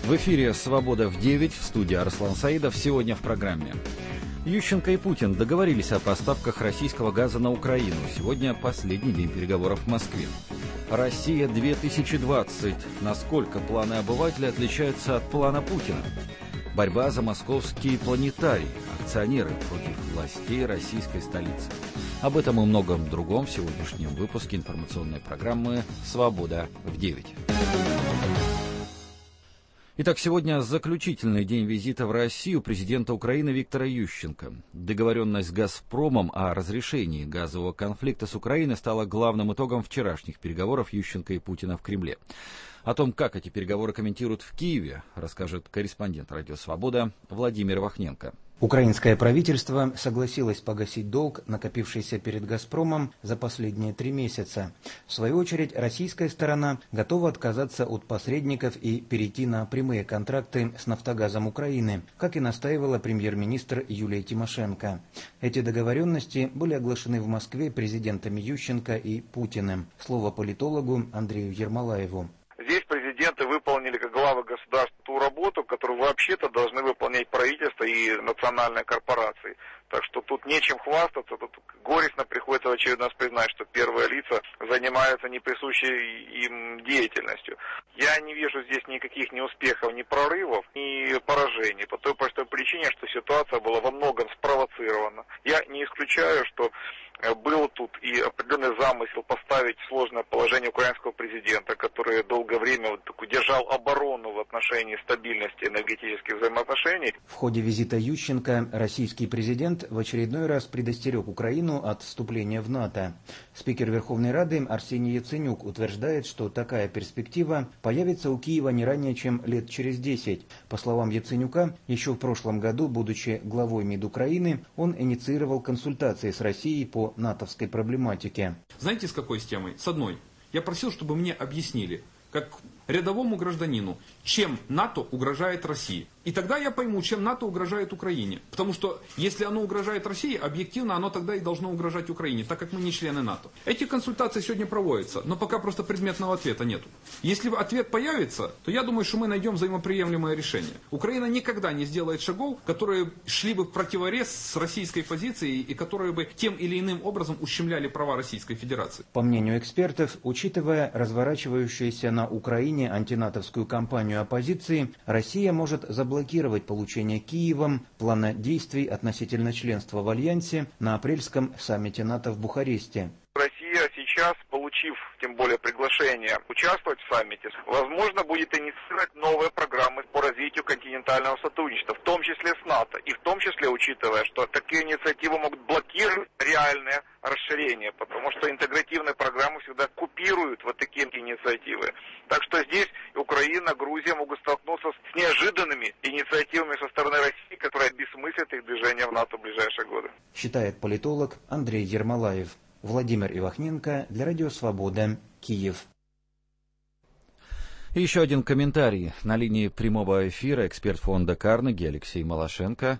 В эфире «Свобода в 9», в студии Арслан Саидов. Сегодня в программе. Ющенко и Путин договорились о поставках российского газа на Украину. Сегодня последний день переговоров в Москве. Россия 2020. Насколько планы обывателя отличаются от плана Путина? Борьба за московский планетарий. Акционеры против властей российской столицы. Об этом и многом другом в сегодняшнем выпуске информационной программы «Свобода в 9». Итак, сегодня заключительный день визита в Россию президента Украины Виктора Ющенко. Договоренность с «Газпромом» о разрешении газового конфликта с Украиной стала главным итогом вчерашних переговоров Ющенко и Путина в Кремле. О том, как эти переговоры комментируют в Киеве, расскажет корреспондент «Радио Свобода» Владимир Вахненко. Украинское правительство согласилось погасить долг, накопившийся перед «Газпромом» за последние 3 месяца. В свою очередь, российская сторона готова отказаться от посредников и перейти на прямые контракты с «Нафтогазом» Украины, как и настаивала премьер-министр Юлия Тимошенко. Эти договоренности были оглашены в Москве президентами Ющенко и Путиным. Слово политологу Андрею Ермолаеву. Здесь президенты выполнили как главы государств ту работу, которую вообще-то должны выполнять правительство и национальные корпорации. Так что тут нечем хвастаться, тут горестно приходится в очередной раз признать, что первые лица занимаются неприсущей им деятельностью. Я не вижу здесь никаких ни успехов, ни прорывов, ни поражений, по той простой причине, что ситуация была во многом спровоцирована. Я не исключаю, что был тут и определенный замысел поставить в сложное положение украинского президента, который долгое время держал оборону в отношении стабильности энергетических взаимоотношений. В ходе визита Ющенко российский президент в очередной раз предостерег Украину от вступления в НАТО. Спикер Верховной Рады Арсений Яценюк утверждает, что такая перспектива появится у Киева не ранее, чем лет через 10. По словам Яценюка, еще в прошлом году, будучи главой МИД Украины, он инициировал консультации с Россией по натовской проблематике. Знаете, с какой темой? С одной. Я просил, чтобы мне объяснили, как рядовому гражданину, чем НАТО угрожает России. И тогда я пойму, чем НАТО угрожает Украине. Потому что если оно угрожает России, объективно оно тогда и должно угрожать Украине, так как мы не члены НАТО. Эти консультации сегодня проводятся, но пока просто предметного ответа нету. Если ответ появится, то я думаю, что мы найдем взаимоприемлемое решение. Украина никогда не сделает шагов, которые шли бы в противорез с российской позицией и которые бы тем или иным образом ущемляли права Российской Федерации. По мнению экспертов, учитывая разворачивающуюся на Украине антинатовскую кампанию оппозиции, Россия может заблокировать получение Киевом плана действий относительно членства в Альянсе на апрельском саммите НАТО в Бухаресте. Россия сейчас, получив тем более приглашение участвовать в саммите, возможно, будет инициировать новые программы по развитию континентального сотрудничества, в том числе с НАТО, и в том числе учитывая, что такие инициативы могут блокировать реальное расширение, потому что интегративные программы всегда купируют вот такие инициативы. Так что здесь Украина, Грузия могут столкнуться с неожиданными инициативами со стороны России, которые обесмыслят их движение в НАТО в ближайшие годы. Считает политолог Андрей Ермолаев. Владимир Ивахненко для Радио Свобода, Киев. И еще один комментарий. На линии прямого эфира эксперт фонда Карнеги Алексей Малашенко.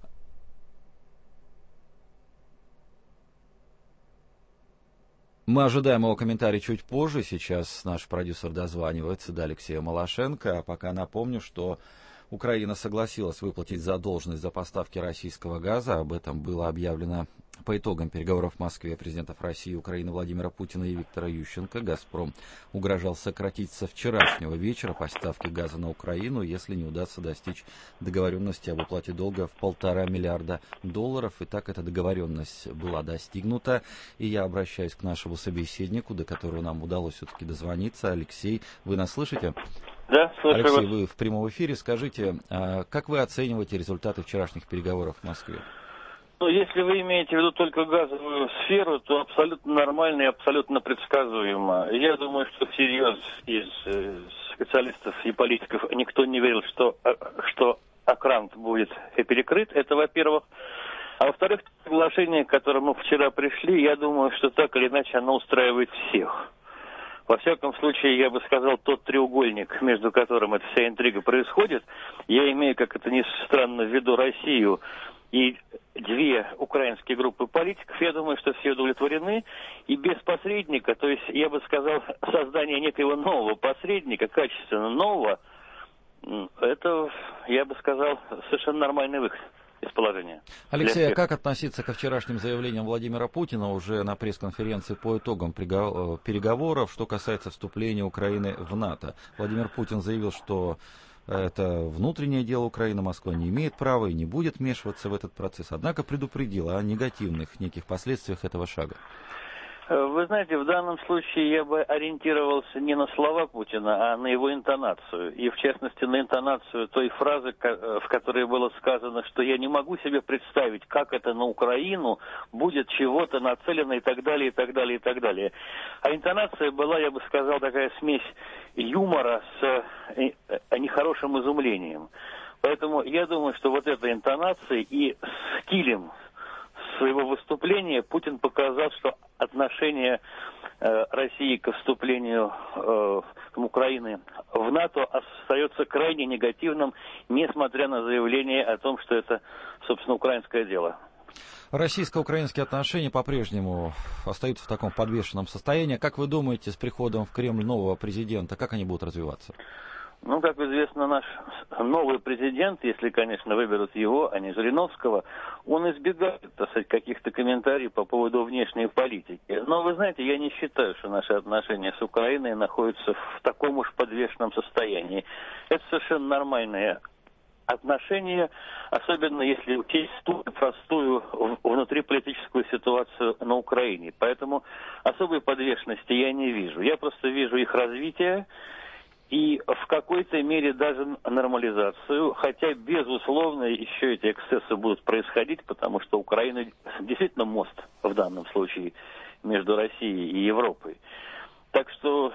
Мы ожидаем его комментарий чуть позже. Сейчас наш продюсер дозванивается до Алексея Малашенко. А пока напомню, что Украина согласилась выплатить задолженность за поставки российского газа. Об этом было объявлено по итогам переговоров в Москве президентов России и Украины Владимира Путина и Виктора Ющенко. «Газпром» угрожал сократить со вчерашнего вечера поставки газа на Украину, если не удастся достичь договоренности об уплате долга в $1,5 миллиарда. Итак, эта договоренность была достигнута. И я обращаюсь к нашему собеседнику, до которого нам удалось все-таки дозвониться. Алексей, вы нас слышите? Да, слушаю. Алексей, вы в прямом эфире. Скажите, как вы оцениваете результаты вчерашних переговоров в Москве? Ну, если вы имеете в виду только газовую сферу, то абсолютно нормально и абсолютно предсказуемо. Я думаю, что всерьез из специалистов и политиков никто не верил, что окрант будет перекрыт. Это, во-первых. А во-вторых, соглашение, к которому вчера пришли, я думаю, что так или иначе оно устраивает всех. Во всяком случае, я бы сказал, тот треугольник, между которым эта вся интрига происходит, я имею, как это ни странно, в виду Россию и 2 украинские группы политиков, я думаю, что все удовлетворены. И без посредника, то есть, я бы сказал, создание некоего нового посредника, качественно нового, Это, я бы сказал, совершенно нормальный выход из положения. Алексей, а как относиться ко вчерашним заявлениям Владимира Путина уже на пресс-конференции по итогам переговоров, что касается вступления Украины в НАТО? Владимир Путин заявил, что это внутреннее дело Украины, Москва не имеет права и не будет вмешиваться в этот процесс, однако предупредил о негативных неких последствиях этого шага. Вы знаете, в данном случае я бы ориентировался не на слова Путина, а на его интонацию. И, в частности, на интонацию той фразы, в которой было сказано, что я не могу себе представить, как это на Украину будет чего-то нацелено и так далее, и так далее, и так далее. А интонация была, я бы сказал, такая смесь юмора с нехорошим изумлением. Поэтому я думаю, что вот этой интонацией и стилем своего выступления Путин показал, что отношение России к вступлению Украины в НАТО остается крайне негативным, несмотря на заявление о том, что это, собственно, украинское дело. Российско-украинские отношения по-прежнему остаются в таком подвешенном состоянии. Как вы думаете, с приходом в Кремль нового президента, как они будут развиваться? Ну, как известно, наш новый президент, если, конечно, выберут его, а не Жириновского, он избегает, так сказать, каких-то комментариев по поводу внешней политики. Но, вы знаете, я не считаю, что наши отношения с Украиной находятся в таком уж подвешенном состоянии. Это совершенно нормальные отношения, особенно если учесть ту простую внутриполитическую ситуацию на Украине. Поэтому особой подвешенности я не вижу. Я просто вижу их развитие, и в какой-то мере даже нормализацию, хотя, безусловно, еще эти эксцессы будут происходить, потому что Украина действительно мост в данном случае между Россией и Европой. Так что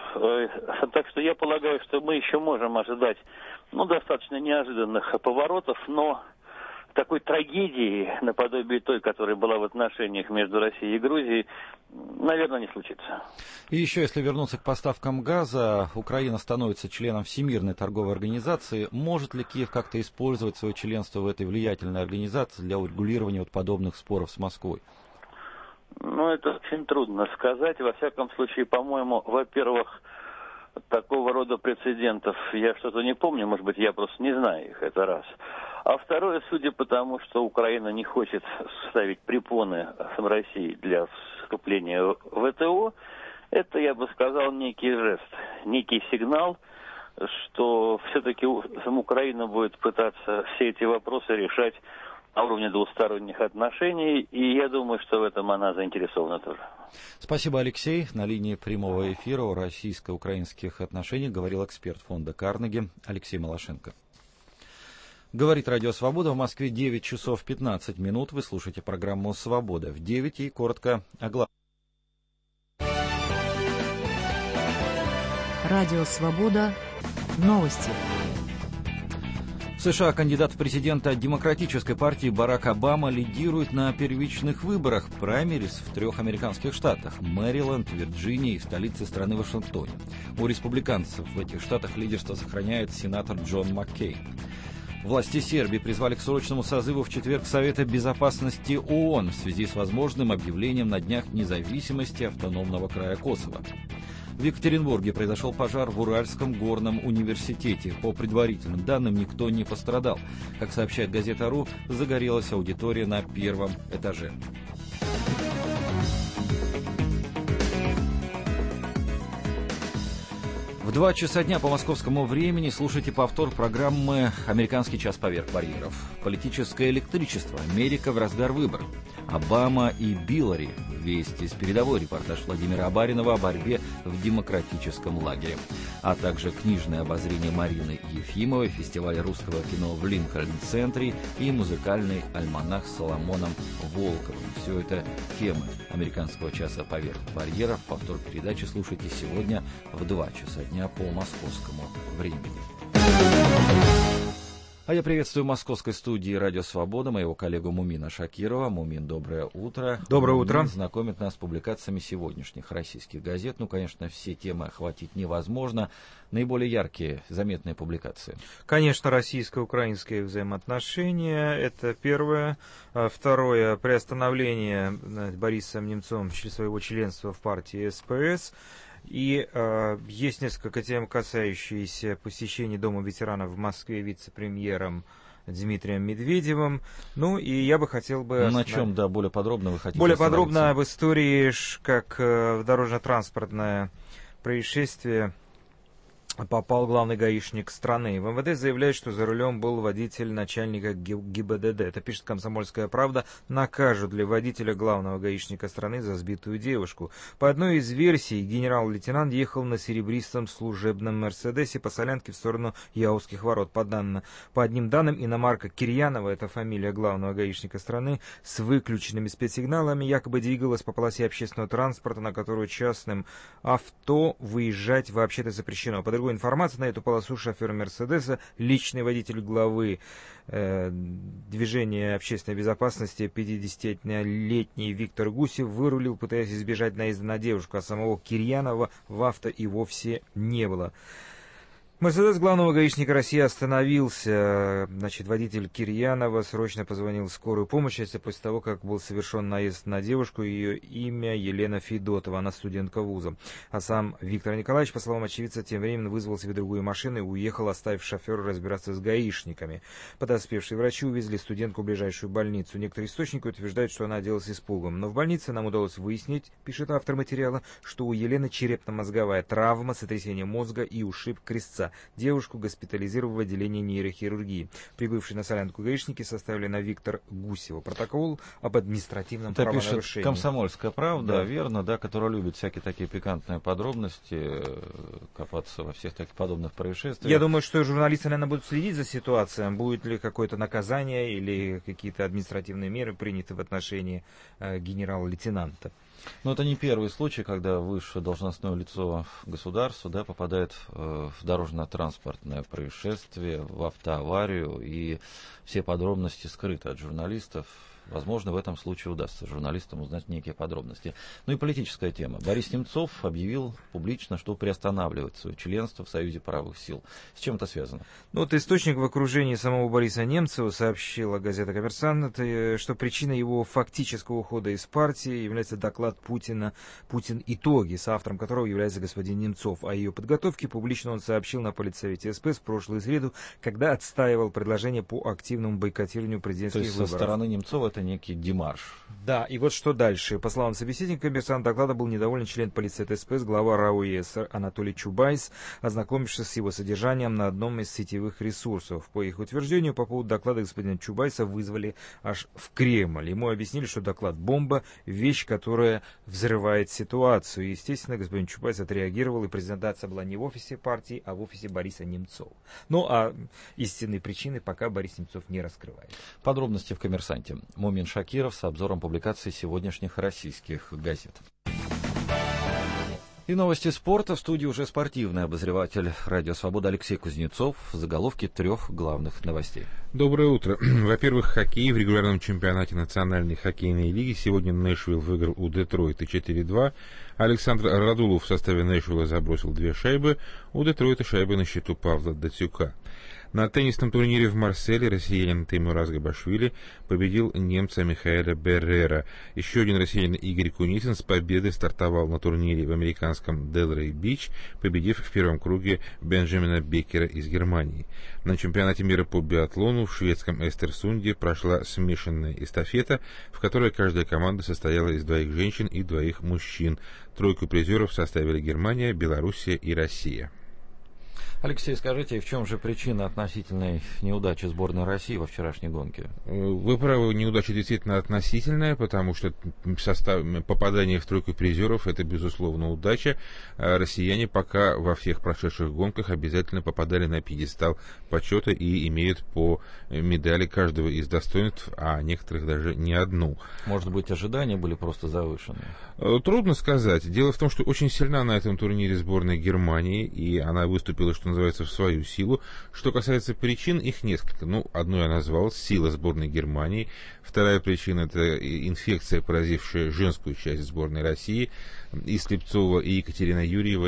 я полагаю, что мы еще можем ожидать достаточно неожиданных поворотов, но такой трагедии, наподобие той, которая была в отношениях между Россией и Грузией, наверное, не случится. И еще, если вернуться к поставкам газа, Украина становится членом Всемирной торговой организации. Может ли Киев как-то использовать свое членство в этой влиятельной организации для урегулирования подобных споров с Москвой? Это очень трудно сказать. Во всяком случае, по-моему, во-первых, такого рода прецедентов я что-то не помню. Может быть, я просто не знаю их, это раз. А второе, судя по тому, что Украина не хочет ставить препоны России для вступления в ВТО, это, я бы сказал, некий жест, некий сигнал, что все-таки Украина будет пытаться все эти вопросы решать на уровне двусторонних отношений, и я думаю, что в этом она заинтересована тоже. Спасибо, Алексей. На линии прямого эфира о российско-украинских отношениях говорил эксперт фонда Карнеги Алексей Малашенко. Говорит Радио Свобода. В Москве 9 часов 15 минут. Вы слушаете программу «Свобода». В 9 и коротко о главном. Радио Свобода. Новости. В США кандидат в президенты от Демократической партии Барак Обама лидирует на первичных выборах праймерис в 3 американских штатах – Мэриленд, Вирджиния и в столице страны Вашингтоне. У республиканцев в этих штатах лидерство сохраняет сенатор Джон Маккейн. Власти Сербии призвали к срочному созыву в четверг Совета Безопасности ООН в связи с возможным объявлением на днях независимости автономного края Косово. В Екатеринбурге произошел пожар в Уральском горном университете. По предварительным данным, никто не пострадал. Как сообщает газета «Ру», загорелась аудитория на 1-м этаже. В 2 часа дня по московскому времени слушайте повтор программы «Американский час поверх барьеров». Политическое электричество. Америка в разгар выборов. Обама и Биллари. Вести с передовой. Репортаж Владимира Абаринова о борьбе в демократическом лагере. А также книжное обозрение Марины Ефимовой, фестиваль русского кино в Линкольн-центре и музыкальный альманах с Соломоном Волковым. Все это темы «Американского часа поверх барьеров». Повтор передачи слушайте сегодня в 2 часа дня по московскому времени. А я приветствую в московской студии «Радио Свобода» моего коллегу Мумина Шакирова. Мумин, доброе утро. Доброе утро. Мумин знакомит нас с публикациями сегодняшних российских газет. Конечно, все темы охватить невозможно. Наиболее яркие, заметные публикации. Конечно, российско-украинские взаимоотношения. Это первое. Второе. Приостановление Борисом Немцовым своего членства в партии СПС. И есть несколько тем, касающиеся посещения Дома ветеранов в Москве вице-премьером Дмитрием Медведевым. Ну, и я бы хотел бы... На чем, да, более подробно вы хотите более подробно об истории, как дорожно-транспортное происшествие попал главный гаишник страны. В МВД заявляет, что за рулем был водитель начальника ГИБДД. Это пишет «Комсомольская правда». Накажут ли водителя главного гаишника страны за сбитую девушку? По одной из версий, генерал-лейтенант ехал на серебристом служебном «Мерседесе» по Солянке в сторону Яузских ворот. По одним данным, иномарка Кирьянова, это фамилия главного гаишника страны, с выключенными спецсигналами якобы двигалась по полосе общественного транспорта, на которую частным авто выезжать вообще-то запрещено. По другой информации, на эту полосу шофер «Мерседеса», личный водитель главы движения общественной безопасности 50-летний Виктор Гусев вырулил, пытаясь избежать наезда на девушку, а самого Кирьянова в авто и вовсе не было. «Мерседес» главного гаишника России остановился. Водитель Кирьянова срочно позвонил в скорую помощь, после того, как был совершен наезд на девушку. Ее имя Елена Федотова, она студентка вуза. А сам Виктор Николаевич, по словам очевидца, тем временем вызвал себе другую машину и уехал, оставив шофера разбираться с гаишниками. Подоспевшие врачи увезли студентку в ближайшую больницу. Некоторые источники утверждают, что она оделась испугом. Но в больнице нам удалось выяснить, пишет автор материала, что у Елены черепно-мозговая травма, сотрясение мозга и ушиб крестца. Девушку госпитализировали в отделение нейрохирургии. Прибывшие на Солянку гаишники составили на Виктора Гусева протокол об административном правонарушении. Это пишет «Комсомольская правда», да. Верно, да, которая любит всякие такие пикантные подробности, копаться во всех таких подобных происшествиях. Я думаю, что журналисты, наверное, будут следить за ситуацией, будет ли какое-то наказание или какие-то административные меры приняты в отношении генерала-лейтенанта. Но это не первый случай, когда высшее должностное лицо государства, да, попадает в дорожно-транспортное происшествие, в автоаварию, и все подробности скрыты от журналистов. Возможно, в этом случае удастся журналистам узнать некие подробности. Ну и политическая тема. Борис Немцов объявил публично, что приостанавливает свое членство в Союзе правых сил. С чем это связано? Источник в окружении самого Бориса Немцова сообщила газета «Коммерсант», что причиной его фактического ухода из партии является доклад Путина «Путин. Итоги», с автором которого является господин Немцов. О ее подготовке публично он сообщил на Политсовете СП в прошлую среду, когда отстаивал предложение по активному бойкотированию президентских выборов. То есть со стороны Немцова это некий демарш. Да, и вот что дальше. По словам собеседника «Коммерсант» доклада был недоволен член Политсовета СП, глава РАО ЕС Анатолий Чубайс, ознакомившись с его содержанием на одном из сетевых ресурсов. По их утверждению, по поводу доклада господина Чубайса вызвали аж в Кремль. Ему объяснили, что доклад «бомба» — вещь, которая взрывает ситуацию. И, естественно, господин Чубайс отреагировал, и презентация была не в офисе партии, а в офисе Бориса Немцова. Ну, а истинные причины пока Борис Немцов не раскрывает. Подробности в «Коммерсанте». Мумин Шакиров с обзором публикаций сегодняшних российских газет. И новости спорта. В студии уже спортивный обозреватель «Радио Свобода» Алексей Кузнецов. Заголовки 3 главных новостей. Доброе утро. Во-первых, хоккей в регулярном чемпионате Национальной хоккейной лиги. Сегодня Нэшвилл выиграл у Детройта 4-2. Александр Радулов в составе Нэшвилла забросил 2 шайбы. У Детройта шайбы на счету Павла Датюка. На теннисном турнире в Марселе россиянин Теймураз Габашвили победил немца Михаэля Беррера. Еще один россиянин Игорь Кунисин с победой стартовал на турнире в американском Делрей-Бич, победив в первом круге Бенджамина Беккера из Германии. На чемпионате мира по биатлону в шведском Эстерсунде прошла смешанная эстафета, в которой каждая команда состояла из 2 женщин и 2 мужчин. 3 призеров составили Германия, Белоруссия и Россия. Алексей, скажите, в чем же причина относительной неудачи сборной России во вчерашней гонке? Вы правы, неудача действительно относительная, потому что попадание в 3 призеров — это, безусловно, удача. Россияне пока во всех прошедших гонках обязательно попадали на пьедестал почета и имеют по медали каждого из достоинств, а некоторых даже не одну. Может быть, ожидания были просто завышены? Трудно сказать. Дело в том, что очень сильна на этом турнире сборная Германии, и она выступила что называется, в свою силу. Что касается причин, их несколько. Одну я назвал — сила сборной Германии. Вторая причина — это инфекция, поразившая женскую часть сборной России. И Слепцова, и Екатерина Юрьева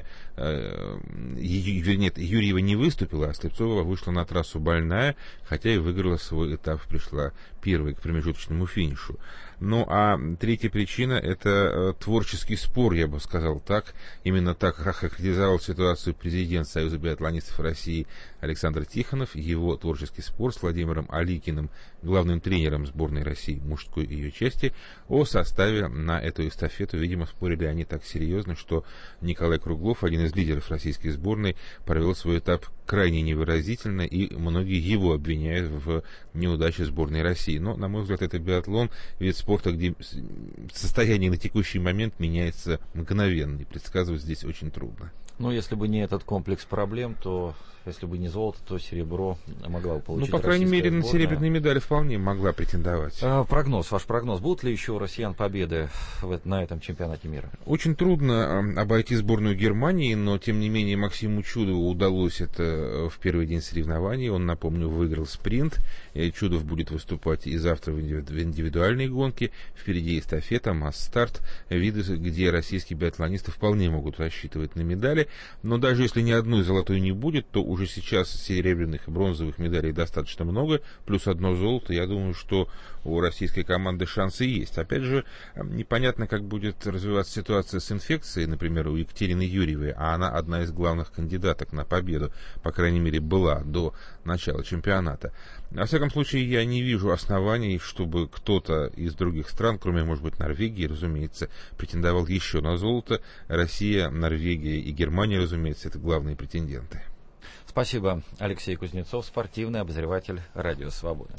Юрьева не выступила, а Слепцова вышла на трассу больная, хотя и выиграла свой этап, пришла первой к промежуточному финишу. А третья причина — это творческий спор, я бы сказал так. Именно так характеризовал ситуацию президент Союза биатлонистов России Александр Тихонов. Его творческий спор с Владимиром Аликиным, главным тренером сборной России мужской ее части, о составе на эту эстафету. Видимо, спорили они так серьезно, что Николай Круглов, один из лидеров российской сборной, провел свой этап крайне невыразительно, и многие его обвиняют в неудаче сборной России. Но, на мой взгляд, это биатлон, вид спорта, где состояние на текущий момент меняется мгновенно, и предсказывать здесь очень трудно. Если бы не этот комплекс проблем, то если бы не золото, то серебро могла бы получить. По крайней мере, сборная. на серебряные медали вполне могла претендовать. Ваш прогноз. Будут ли еще у россиян победы на этом чемпионате мира? Очень трудно обойти сборную Германии, но, тем не менее, Максиму Чудову удалось это в первый день соревнований. Он, напомню, выиграл спринт. Чудов будет выступать и завтра в индивидуальной гонке. Впереди эстафета, масс-старт, виды, где российские биатлонисты вполне могут рассчитывать на медали. Но даже если ни одной золотой не будет, то уже сейчас серебряных и бронзовых медалей достаточно много, плюс одно золото. Я думаю, что у российской команды шансы есть. Опять же, непонятно, как будет развиваться ситуация с инфекцией, например, у Екатерины Юрьевой, а она одна из главных кандидаток на победу, по крайней мере, была до начала чемпионата. Во всяком случае, я не вижу оснований, чтобы кто-то из других стран, кроме, может быть, Норвегии, разумеется, претендовал еще на золото. Россия, Норвегия и Германия, разумеется, это главные претенденты. Спасибо. Алексей Кузнецов, спортивный обозреватель «Радио Свобода».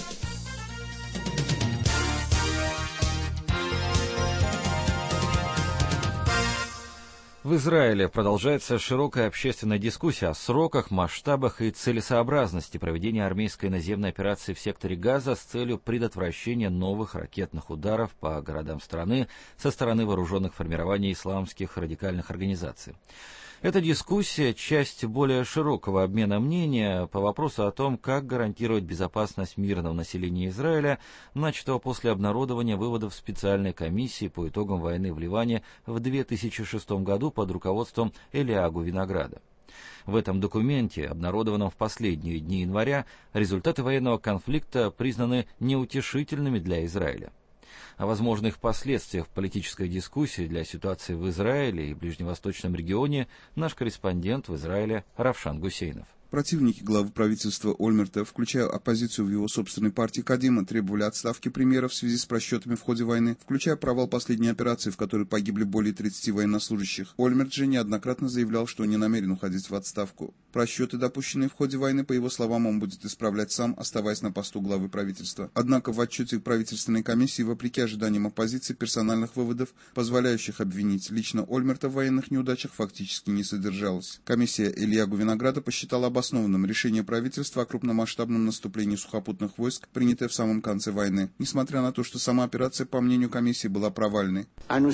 В Израиле продолжается широкая общественная дискуссия о сроках, масштабах и целесообразности проведения армейской наземной операции в секторе Газа с целью предотвращения новых ракетных ударов по городам страны со стороны вооруженных формирований исламских радикальных организаций. Эта дискуссия – часть более широкого обмена мнения по вопросу о том, как гарантировать безопасность мирного населения Израиля, начатого после обнародования выводов специальной комиссии по итогам войны в Ливане в 2006 году под руководством Элиагу Винограда. В этом документе, обнародованном в последние дни января, результаты военного конфликта признаны неутешительными для Израиля. О возможных последствиях политической дискуссии для ситуации в Израиле и ближневосточном регионе наш корреспондент в Израиле Равшан Гусейнов. Противники главы правительства Ольмерта, включая оппозицию в его собственной партии Кадима, требовали отставки премьера в связи с просчетами в ходе войны, включая провал последней операции, в которой погибли более 30 военнослужащих. Ольмерт же неоднократно заявлял, что не намерен уходить в отставку. Просчеты, допущенные в ходе войны, по его словам, он будет исправлять сам, оставаясь на посту главы правительства. Однако в отчете правительственной комиссии, вопреки ожиданиям оппозиции, персональных выводов, позволяющих обвинить лично Ольмерта в военных неудачах, фактически не содержалось. Комиссия Элиягу Винограда посчитала обоснованным решение правительства о крупномасштабном наступлении сухопутных войск, принятое в самом конце войны, несмотря на то, что сама операция, по мнению комиссии, была провальной. Мы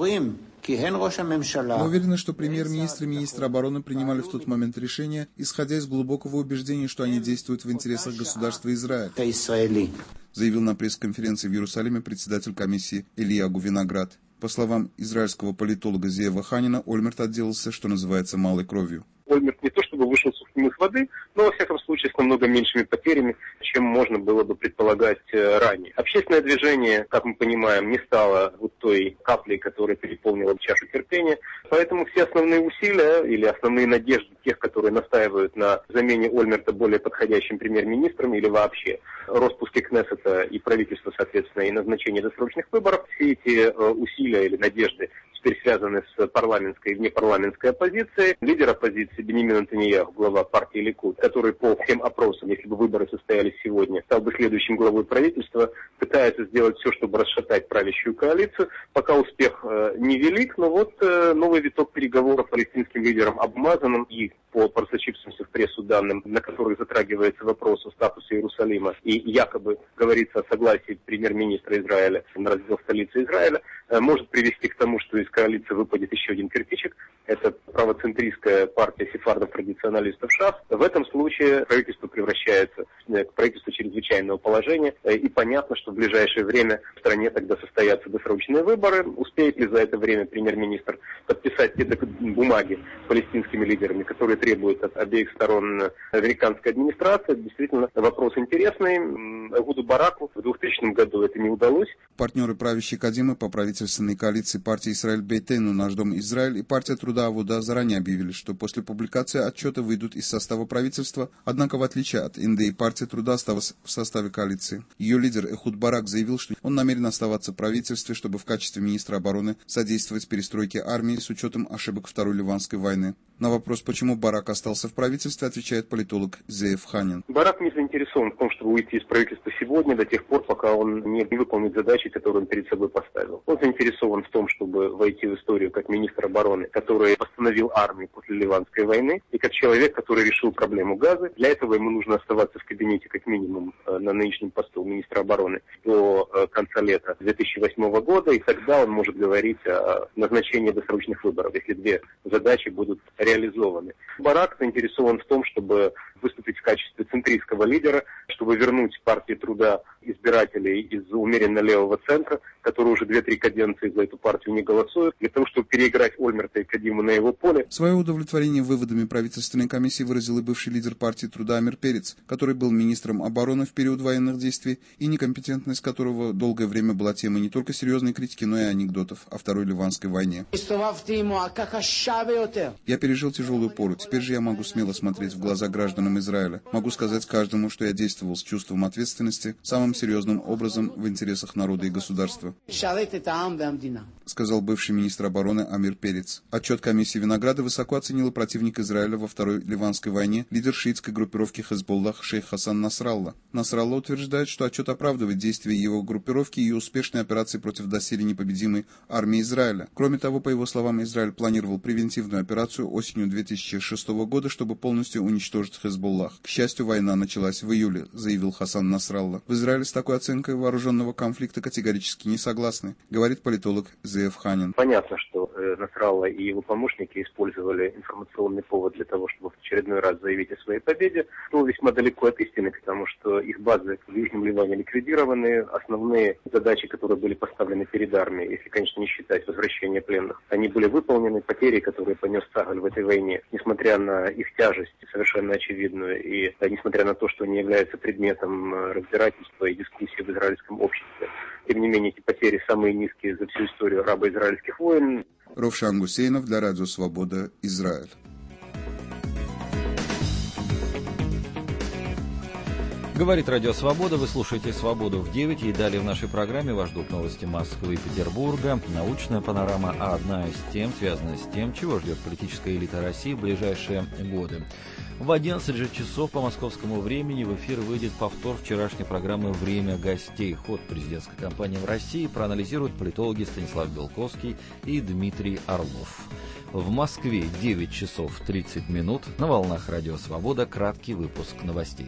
уверены, что премьер-министр и министр обороны принимали в тот момент решение, исходя из глубокого убеждения, что они действуют в интересах государства Израиль, заявил на пресс-конференции в Иерусалиме председатель комиссии Элиягу Виноград. По словам израильского политолога Зеева Ханина, Ольмерт отделался, что называется, малой кровью. Ольмерт не то чтобы вышел сухим из воды, но, во всяком случае, с намного меньшими потерями, чем можно было бы предполагать ранее. Общественное движение, как мы понимаем, не стало вот той каплей, которая переполнила чашу терпения. Поэтому все основные усилия или основные надежды тех, которые настаивают на замене Ольмерта более подходящим премьер-министром или вообще распуске Кнессета и правительства, соответственно, и назначение досрочных выборов, все эти усилия или надежды теперь связаны с парламентской и внепарламентской оппозицией. Лидер оппозиции Беньямин Нетаньяху, глава партии Ликуд, который по всем опросам, если бы выборы состоялись сегодня, стал бы следующим главой правительства, пытается сделать все, чтобы расшатать правящую коалицию. Пока успех невелик, но вот новый виток переговоров с палестинским лидером Абу-Мазаном и по просочившимся в прессу данным, на которых затрагивается вопрос о статусе Иерусалима и якобы говорится о согласии премьер-министра Израиля на раздел столицы Израиля, может привести к тому, что из коалиции выпадет еще один кирпичик. Это правоцентристская партия сефардов-традиционалистов ШАС. В этом случае правительство превращается к правительству чрезвычайного положения. И понятно, что в ближайшее время в стране тогда состоятся досрочные выборы. Успеет ли за это время премьер-министр подписать те бумаги с палестинскими лидерами, которые требуют от обеих сторон американской администрации? Действительно, вопрос интересный. Эхуду Бараку в 2000 году это не удалось. Партнеры правящей Кадимы по правительственной коалиции партии Исраэль Бейтейну, Наш дом Израиль и партия Труда Авода заранее объявили, что после публикации отчета выйдут из состава правительства, однако в отличие от НДИ партия Труда осталась в составе коалиции. Ее лидер Эхуд Барак заявил, что он намерен оставаться в правительстве, чтобы в качестве министра обороны содействовать перестройке армии с учетом ошибок Второй Ливанской войны. На вопрос, почему Барак остался в правительстве, отвечает политолог Зеев Ханин. Барак не заинтересован в том, чтобы уйти из правительства сегодня, до тех пор, пока он не выполнит задачи, которые он перед собой поставил. Он заинтересован в том, чтобы войти в историю как министр обороны, который восстановил армию после Ливанской войны, и как человек, который решил проблему Газы. Для этого ему нужно оставаться в кабинете как минимум на нынешнем посту министра обороны до конца лета 2008 года, и тогда он может говорить о назначении досрочных выборов, если две задачи будут реализованы. Барак заинтересован в том, чтобы выступить в качестве центристского лидера, чтобы вернуть партии Труда избирателей из умеренно левого центра, которые уже 2-3 каденции за эту партию не голосуют, для того, чтобы переиграть Ольмерта и Кадиму на его поле. Свое удовлетворение выводами правительственной комиссии выразил и бывший лидер партии Труда Амир Перец, который был министром обороны в период военных действий и некомпетентность которого долгое время была темой не только серьезной критики, но и анекдотов о Второй Ливанской войне. Я пережил тяжелую пору, теперь же я могу смело смотреть в глаза гражданам Израиля. Могу сказать каждому, что я действовал с чувством ответственности, самым серьезным образом в интересах народа и государства, сказал бывший министр обороны Амир Перец. Отчет комиссии Винограда высоко оценил противник Израиля во Второй Ливанской войне, лидер шиитской группировки Хезболлах шейх Хасан Насралла. Насралла утверждает, что отчет оправдывает действия его группировки и успешные операции против доселе непобедимой армии Израиля. Кроме того, по его словам, Израиль планировал превентивную операцию осенью 2006 года, чтобы полностью уничтожить Хезболлах. К счастью, война началась в июле, заявил Хасан Насралла. В Израиле с такой оценкой вооруженного конфликта категорически не согласны, говорит политолог Зеев Ханин. Понятно, что Насралла и его помощники использовали информационный повод для того, чтобы в очередной раз заявить о своей победе, но весьма далеко от истины, потому что их базы в Южном Ливане ликвидированы, основные задачи, которые были поставлены перед армией, если, конечно, не считать возвращение пленных, они были выполнены, потери, которые понес Цагаль в этой войне, несмотря на их тяжесть совершенно очевидную, и несмотря на то, что они являются предметом разбирательства и дискуссии в израильском обществе. Тем не менее, эти потери самые низкие за всю историю арабо-израильских войн. Ровшан Гусейнов для Радио Свобода, Израиль. Говорит Радио Свобода, вы слушаете «Свободу в 9», и далее в нашей программе вас ждут новости Москвы и Петербурга, научная панорама, а одна из тем связана с тем, чего ждет политическая элита России в ближайшие годы. В 11 же часов по московскому времени в эфир выйдет повтор вчерашней программы «Время гостей». Ход президентской кампании в России проанализируют политологи Станислав Белковский и Дмитрий Орлов. В Москве 9 часов 30 минут на волнах Радио Свобода краткий выпуск новостей.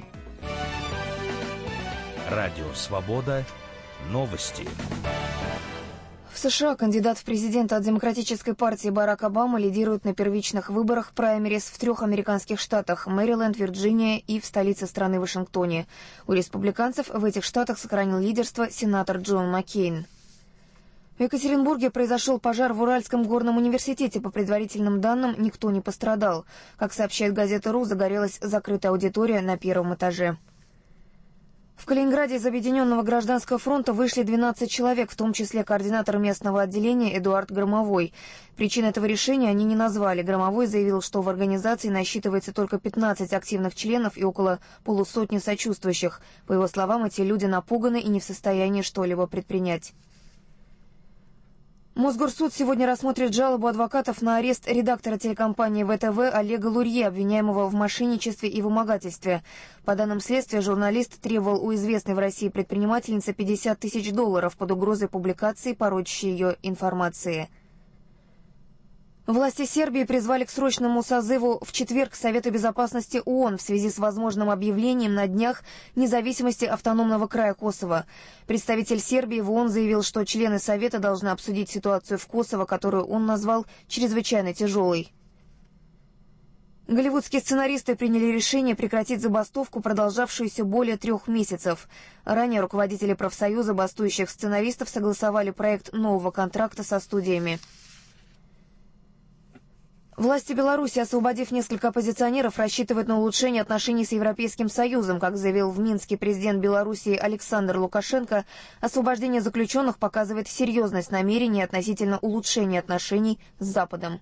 Радио Свобода. Новости. В США кандидат в президенты от Демократической партии Барак Обама лидирует на первичных выборах праймериз в 3 американских штатах – Мэриленд, Вирджиния и в столице страны Вашингтоне. У республиканцев в этих штатах сохранил лидерство сенатор Джон Маккейн. В Екатеринбурге произошел пожар в Уральском горном университете. По предварительным данным, никто не пострадал. Как сообщает газета «Ру», загорелась закрытая аудитория на 1-м этаже. В Калининграде из Объединенного гражданского фронта вышли 12 человек, в том числе координатор местного отделения Эдуард Громовой. Причин этого решения они не назвали. Громовой заявил, что в организации насчитывается только 15 активных членов и около полусотни сочувствующих. По его словам, эти люди напуганы и не в состоянии что-либо предпринять. Мосгорсуд сегодня рассмотрит жалобу адвокатов на арест редактора телекомпании ВТВ Олега Лурье, обвиняемого в мошенничестве и вымогательстве. По данным следствия, журналист требовал у известной в России предпринимательницы $50 000 под угрозой публикации порочащей ее информации. Власти Сербии призвали к срочному созыву в четверг Совета безопасности ООН в связи с возможным объявлением на днях независимости автономного края Косово. Представитель Сербии в ООН заявил, что члены Совета должны обсудить ситуацию в Косово, которую он назвал чрезвычайно тяжелой. Голливудские сценаристы приняли решение прекратить забастовку, продолжавшуюся более 3 месяцев. Ранее руководители профсоюза бастующих сценаристов согласовали проект нового контракта со студиями. Власти Беларуси, освободив несколько оппозиционеров, рассчитывают на улучшение отношений с Европейским Союзом. Как заявил в Минске президент Беларуси Александр Лукашенко, освобождение заключенных показывает серьезность намерений относительно улучшения отношений с Западом.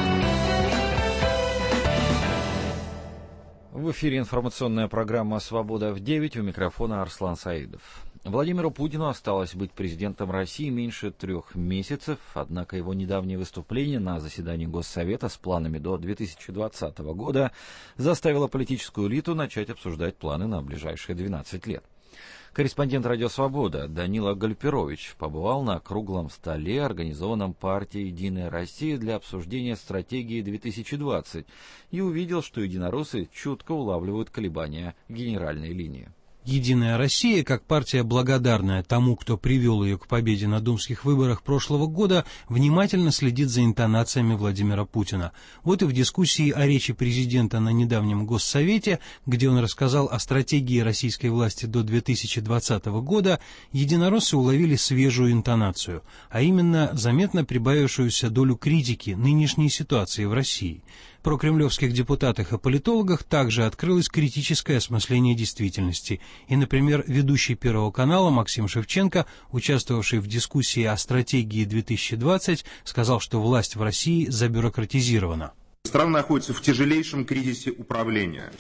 В эфире информационная программа «Свобода в 9». У микрофона Арслан Саидов. Владимиру Путину осталось быть президентом России меньше 3 месяцев, однако его недавнее выступление на заседании Госсовета с планами до 2020 года заставило политическую элиту начать обсуждать планы на ближайшие 12 лет. Корреспондент «Радио Свобода» Данила Гальперович побывал на круглом столе, организованном партией «Единая Россия» для обсуждения стратегии 2020, и увидел, что единороссы чутко улавливают колебания генеральной линии. «Единая Россия», как партия, благодарная тому, кто привел ее к победе на думских выборах прошлого года, внимательно следит за интонациями Владимира Путина. Вот и в дискуссии о речи президента на недавнем Госсовете, где он рассказал о стратегии российской власти до 2020 года, единороссы уловили свежую интонацию, а именно заметно прибавившуюся долю критики нынешней ситуации в России. Про кремлевских депутатах и политологах также открылось критическое осмысление действительности. И, например, ведущий Первого канала Максим Шевченко, участвовавший в дискуссии о стратегии 2020, сказал, что власть в России забюрократизирована. Страна находится в тяжелейшем кризисе управления.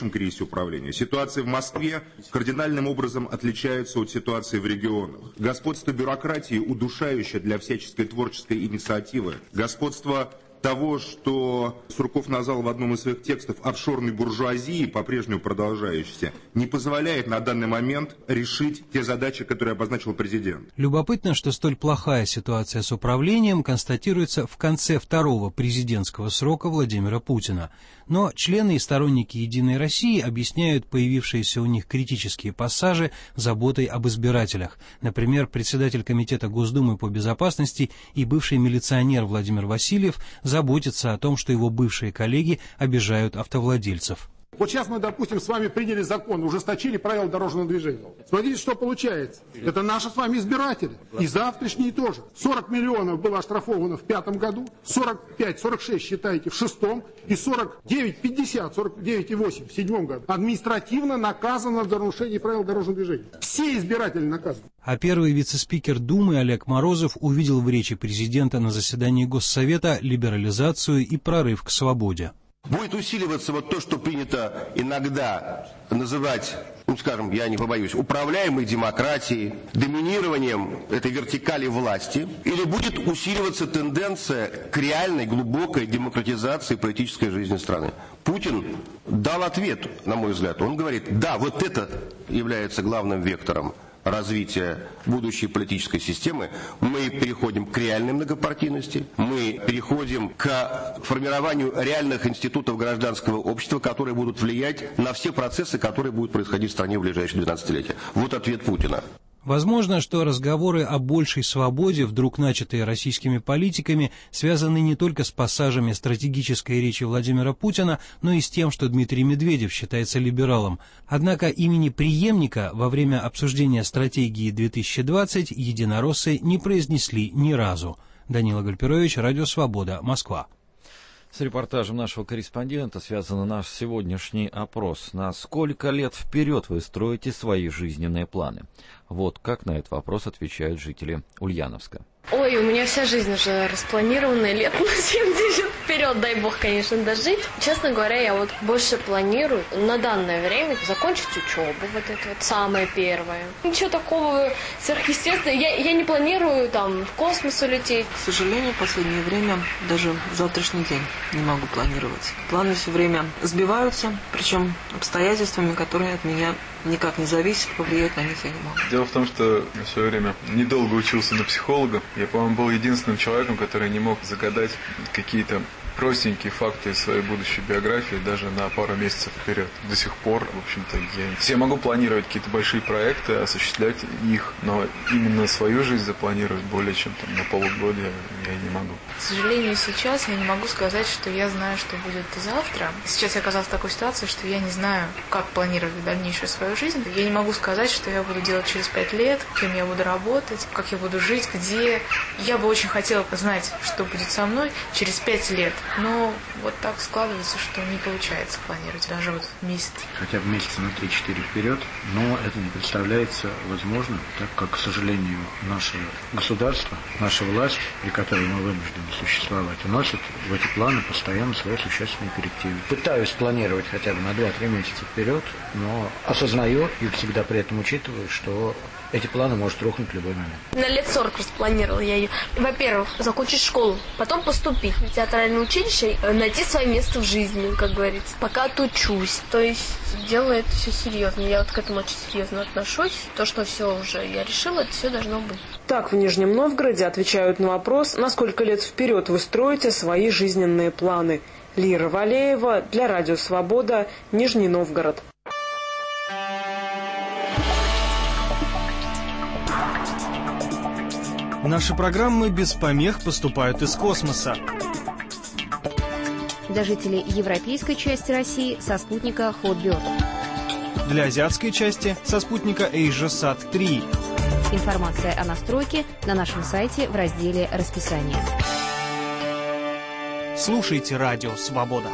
Ситуация в Москве кардинальным образом отличается от ситуации в регионах. Господство бюрократии удушающее для всяческой творческой инициативы. Господство того, что Сурков назвал в одном из своих текстов офшорной буржуазии, по-прежнему продолжающейся, не позволяет на данный момент решить те задачи, которые обозначил президент. Любопытно, что столь плохая ситуация с управлением констатируется в конце 2-го президентского срока Владимира Путина. Но члены и сторонники «Единой России» объясняют появившиеся у них критические пассажи заботой об избирателях. Например, председатель Комитета Госдумы по безопасности и бывший милиционер Владимир Васильев заботится о том, что его бывшие коллеги обижают автовладельцев. Вот сейчас мы, допустим, с вами приняли закон, ужесточили правила дорожного движения. Смотрите, что получается. Это наши с вами избиратели. И завтрашние тоже. 40 миллионов было оштрафовано в 2005 году, 45, 46, считайте, в 2006, и 49, 50, 49,8 в 2007 году. Административно наказано за нарушение правил дорожного движения. Все избиратели наказаны. А первый вице-спикер Думы Олег Морозов увидел в речи президента на заседании Госсовета либерализацию и прорыв к свободе. Будет усиливаться вот то, что принято иногда называть, скажем, я не побоюсь, управляемой демократией, доминированием этой вертикали власти, или будет усиливаться тенденция к реальной, глубокой демократизации политической жизни страны. Путин дал ответ, на мой взгляд. Он говорит, да, вот это является главным вектором развития будущей политической системы. Мы переходим к реальной многопартийности, мы переходим к формированию реальных институтов гражданского общества, которые будут влиять на все процессы, которые будут происходить в стране в ближайшие 12-летия. Вот ответ Путина. Возможно, что разговоры о большей свободе, вдруг начатые российскими политиками, связаны не только с пассажами стратегической речи Владимира Путина, но и с тем, что Дмитрий Медведев считается либералом. Однако имени преемника во время обсуждения стратегии 2020 единороссы не произнесли ни разу. Данила Гальперович, Радио Свобода, Москва. С репортажем нашего корреспондента связан наш сегодняшний опрос. На сколько лет вперед вы строите свои жизненные планы? Вот как на этот вопрос отвечают жители Ульяновска. Ой, у меня вся жизнь уже распланирована, лет на 75. вперед, дай бог, конечно, дожить. Честно говоря, я вот больше планирую на данное время закончить учебу, вот это вот самое первое. Ничего такого сверхъестественного. Я не планирую там в космос улететь. К сожалению, в последнее время даже завтрашний день не могу планировать. Планы все время сбиваются, причем обстоятельствами, которые от меня никак не зависят, повлиять на них я не могу. Дело в том, что я в свое время недолго учился на психолога. Я, по-моему, был единственным человеком, который не мог загадать какие-то простенькие факты из своей будущей биографии даже на пару месяцев вперед. До сих пор, в общем-то, я могу планировать какие-то большие проекты, осуществлять их, но именно свою жизнь запланировать более чем на полугодия я не могу. К сожалению, сейчас я не могу сказать, что я знаю, что будет завтра. Сейчас я оказалась в такой ситуации, что я не знаю, как планировать дальнейшую свою жизнь. Я не могу сказать, что я буду делать через 5 лет, кем я буду работать, как я буду жить, где. Я бы очень хотела знать, что будет со мной через 5 лет. Но вот так складывается, что не получается планировать даже вот месяц. Хотя бы месяца на 3-4 вперед, но это не представляется возможным, так как, к сожалению, наше государство, наша власть, при которой мы вынуждены существовать, вносит в эти планы постоянно свои существенные коррективы. Пытаюсь планировать хотя бы на 2-3 месяца вперед, но осознаю и всегда при этом учитываю, что эти планы может рухнуть в любой момент. На лет 40 распланировала я ее. Во-первых, закончить школу, потом поступить в театральное училище, найти свое место в жизни, как говорится. Пока отучусь. То есть делаю это все серьезно. Я вот к этому очень серьезно отношусь. То, что все уже я решила, это все должно быть. Так в Нижнем Новгороде отвечают на вопрос, на сколько лет вперед вы строите свои жизненные планы. Лира Валеева для Радио Свобода, Нижний Новгород. Наши программы без помех поступают из космоса. Для жителей европейской части России со спутника Hotbird. Для азиатской части со спутника AsiaSat 3. Информация о настройке на нашем сайте в разделе «Расписание». Слушайте Радио Свобода.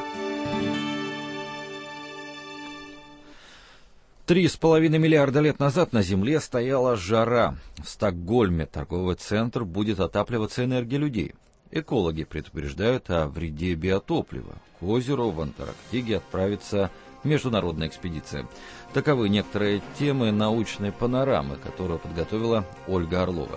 3,5 миллиарда лет назад на Земле стояла жара. В Стокгольме торговый центр будет отапливаться энергией людей. Экологи предупреждают о вреде биотоплива. К озеру в Антарктиде отправится международная экспедиция. Таковы некоторые темы научной панорамы, которую подготовила Ольга Орлова.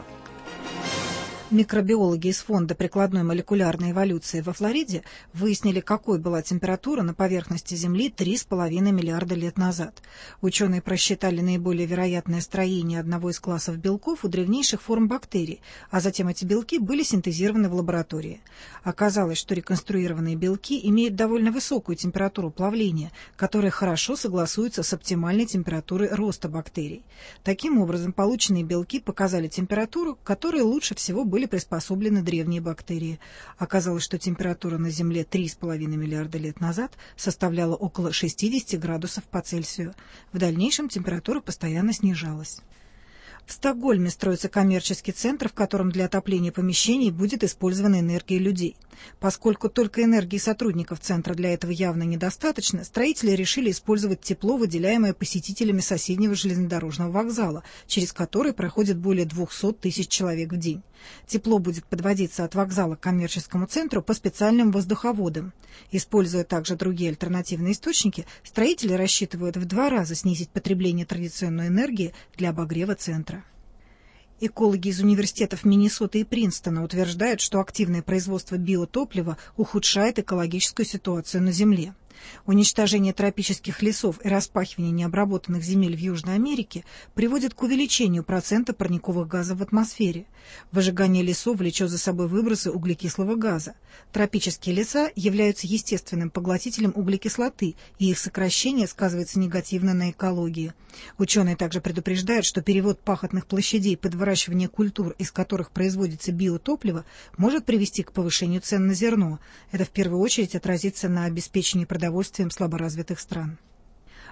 Микробиологи из Фонда прикладной молекулярной эволюции во Флориде выяснили, какой была температура на поверхности Земли 3,5 миллиарда лет назад. Ученые просчитали наиболее вероятное строение одного из классов белков у древнейших форм бактерий, а затем эти белки были синтезированы в лаборатории. Оказалось, что реконструированные белки имеют довольно высокую температуру плавления, которая хорошо согласуется с оптимальной температурой роста бактерий. Таким образом, полученные белки показали температуру, к которой лучше всего были приспособлены древние бактерии. Оказалось, что температура на Земле 3,5 миллиарда лет назад составляла около 60 градусов по Цельсию. В дальнейшем температура постоянно снижалась. В Стокгольме строится коммерческий центр, в котором для отопления помещений будет использована энергия людей. Поскольку только энергии сотрудников центра для этого явно недостаточно, строители решили использовать тепло, выделяемое посетителями соседнего железнодорожного вокзала, через который проходит более 200 тысяч человек в день. Тепло будет подводиться от вокзала к коммерческому центру по специальным воздуховодам. Используя также другие альтернативные источники, строители рассчитывают в 2 раза снизить потребление традиционной энергии для обогрева центра. Экологи из университетов Миннесоты и Принстона утверждают, что активное производство биотоплива ухудшает экологическую ситуацию на Земле. Уничтожение тропических лесов и распахивание необработанных земель в Южной Америке приводит к увеличению процента парниковых газов в атмосфере. Выжигание лесов влечет за собой выбросы углекислого газа. Тропические леса являются естественным поглотителем углекислоты, и их сокращение сказывается негативно на экологии. Ученые также предупреждают, что перевод пахотных площадей под выращивание культур, из которых производится биотопливо, может привести к повышению цен на зерно. Это в первую очередь отразится на обеспечении продовольствием слаборазвитых стран.